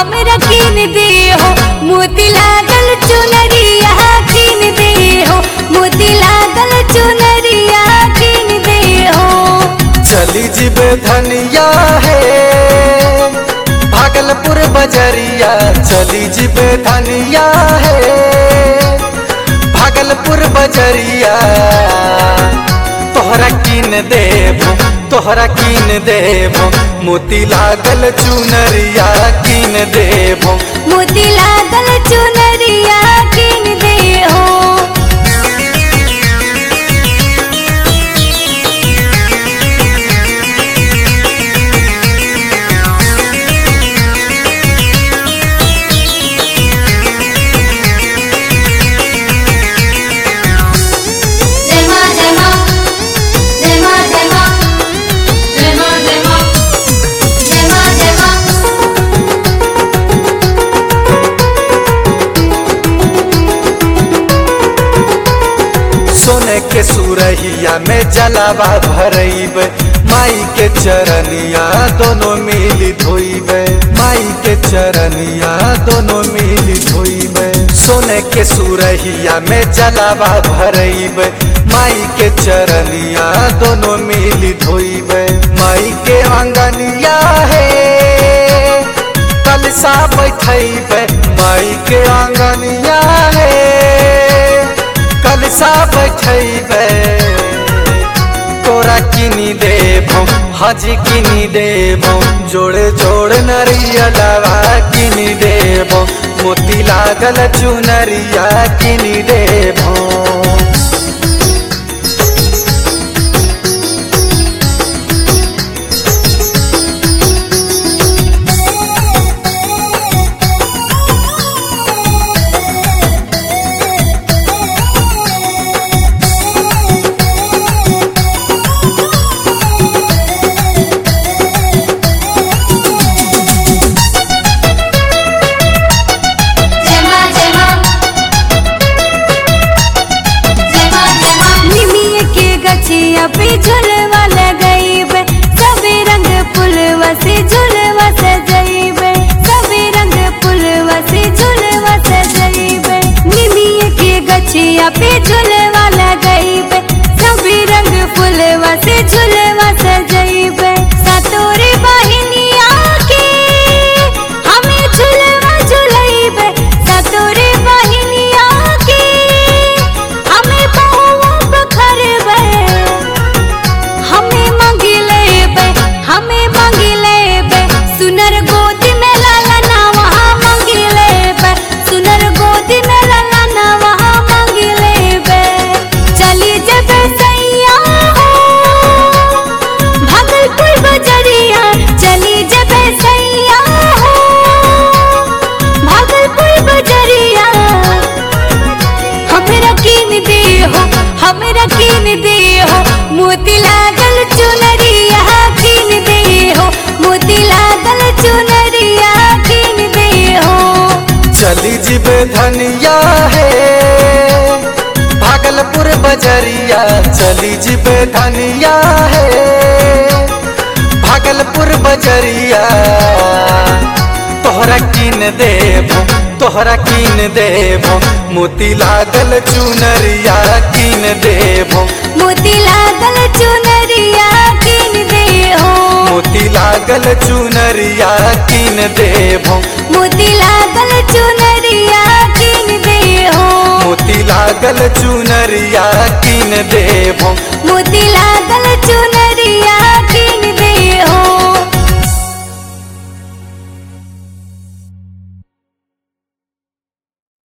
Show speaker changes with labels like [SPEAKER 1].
[SPEAKER 1] हमरा कीन दे हो मोती लागल चुनरिया कीन दे हो मोती लागल चुनरिया कीन दे हो।
[SPEAKER 2] चली जिबे धनिया है भागलपुर बजरिया चली जिबे धनिया है भागलपुर बजरिया तोहरा कीन देबो मोती लागल चुनरिया कीन देबो
[SPEAKER 1] मोती लागल चुनरिया कीन दे हो।
[SPEAKER 2] सोने के सुरहिया में जलावा भरइब माई के चरनिया दोनों मिली धोइब माई के चरनिया दोनों मिली धोइब। सोने के सुरहिया में जलावा भरइब माई के चरनिया दोनों मिली धोइब। माई के आंगनिया है कलसा बैठइब माई के आंगनिया है कलसा बैठइबे तोरा किनी देबो हाजी किनी देबो जोड़े जोड़ नरियलवा किनी देबो मोती लागल चुनरिया किनी देबो।
[SPEAKER 1] पे झुलवा लगइबे सबे रंग फुलवा से झुलवा सजइबे सबे रंग फुलवा से झुलवा सजइबे। निमिया के गछिया पे झुलवा लगइबे सबे रंग फुलवा से झुलवा सजइबे। सतोरे बहिनिया के हमें झुलवा झुलइबे सतोरे बहिनिया के हमें बहुआ बखरबे हमें मांगी लेबे सुनर गोदी में लाला ना वहाँ मांगी लेबे सुनर गोदी में लाला ना वहाँ मांगी लेबे। चली जबे सैया हो भागलपुर बजरिया चली जबे सैया हो भागलपुर बजरिया हमरा कीन दे हो मोती लागल चुनरिया कीन दे हो मोती लागल चुनरिया कीन दे हो।
[SPEAKER 2] चली जिबे धनिया है भागलपुर बजरिया चली जिबे धनिया है भागलपुर बजरिया तोहरा कीन देबो मोती लागल चुनरिया कीन देबो
[SPEAKER 1] मोती लागल चुनरिया कीन दे हो
[SPEAKER 2] मोती लागल चुनरिया कीन देबो
[SPEAKER 1] मोती लागल चुनरिया कीन दे हो
[SPEAKER 2] मोती लागल चुनरिया कीन देबो
[SPEAKER 1] मोती